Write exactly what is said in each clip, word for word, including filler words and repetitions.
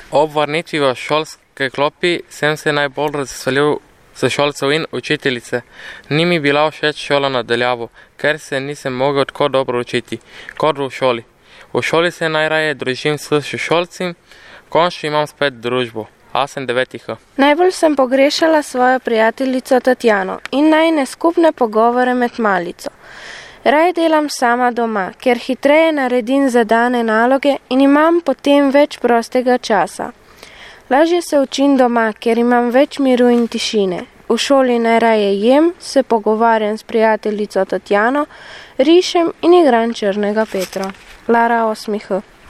Ob vrnitvi v šolske klopi sem se najbolj razveselil sošolcev in učiteljice. Ni mi bila všeč šola na daljavo, ker se nisem mogel tako dobro učiti, kot v šoli. V šoli se najraje družim s sošolci, končno imam spet družbo. A sem devetih. Najbolj sem pogrešala svojo prijateljico Tatjano in najine skupne pogovore med malico. Raj delam sama doma, ker hitreje naredim zadane naloge in imam potem več prostega časa. Lažje se učim doma, ker imam več miru in tišine. V šoli najraje jem, se pogovarjam s prijateljico Tatjano, rišem in igram Črnega Petra. Lara osmih.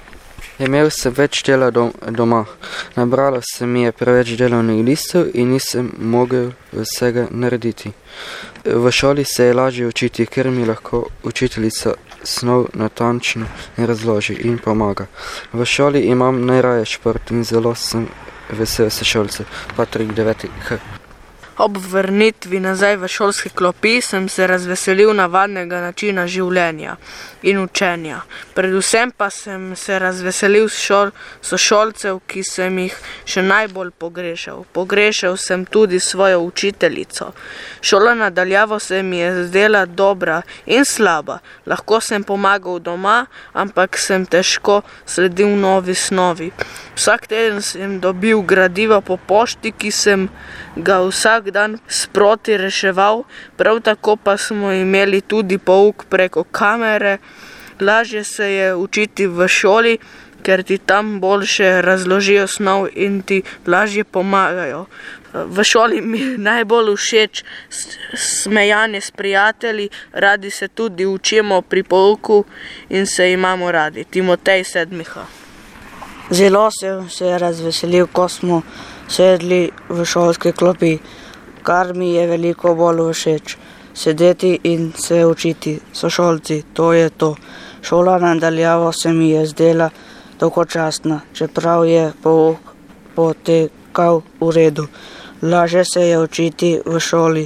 Imel sem več dela doma. Nabralo se mi je preveč delovnih listov in nisem mogel vsega narediti. V šoli se je lažje učiti, ker mi lahko učiteljica snov natančno razloži in pomaga. V šoli imam najraje šport in zelo sem vesel sošolcev. Patrik devetih. Ob vrnitvi nazaj v šolske klopi sem se razveselil navadnega načina življenja in učenja. Predvsem pa sem se razveselil sošolcev, ki sem jih še najbolj pogrešal. Pogrešal sem tudi svojo učiteljico. Šola na daljavo se mi je zdela dobra in slaba. Lahko sem pomagal doma, ampak sem težko sledil novi snovi. Vsak teden sem dobil gradiva po pošti, ki sem ga vsak dan sproti reševal, prav tako pa smo imeli tudi pouk preko kamere. Lažje se je učiti v šoli, ker ti tam boljše razložijo snov in ti lažje pomagajo. V šoli mi je najbolj všeč smejanje s prijatelji, radi se tudi učimo pri pouku in se imamo radi. Timotej sedmiha. Zelo sem se razveselil, ko smo sedli v šolske klopi, kar mi je veliko bolj všeč. Sedeti in se učiti, sošolci, to je to. Šola na daljavo se mi je zdela dolgočasna, čeprav je pouk potekal v redu. Lažje se je učiti v šoli.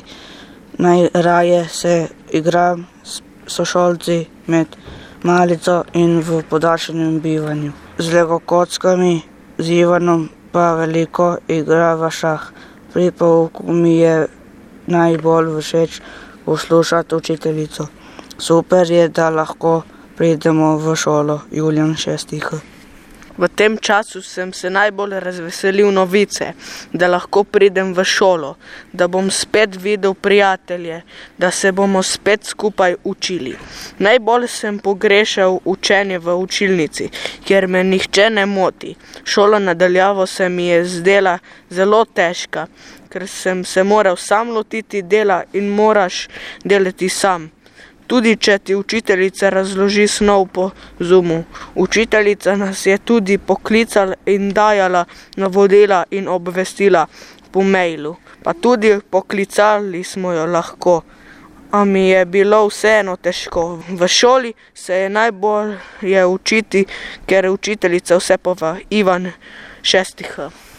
Najraje se igram s sošolci med malico in v podaljšanem bivanju. Z legokockami, z Ivanom pa veliko igrava šah. Pri pouku mi je najbolj všeč poslušati učiteljico. Super je, da lahko pridemo v šolo. Julijan šestih. V tem času sem se najbolj razveselil novice, da lahko pridem v šolo, da bom spet videl prijatelje, da se bomo spet skupaj učili. Najbolj sem pogrešal učenje v učilnici, kjer me nihče ne moti. Šola na daljavo se mi je zdela zelo težka, ker sem se moral sam lotiti dela in moraš delati sam. Tudi če ti učiteljica razloži snov po Zoomu. Učiteljica nas je tudi poklicala in dajala navodila in obvestila po mailu. Pa tudi poklicali smo jo lahko. A mi je bilo vseeno težko. V šoli se je najbolje učiti, ker učiteljica vse pove. Ivan šestih.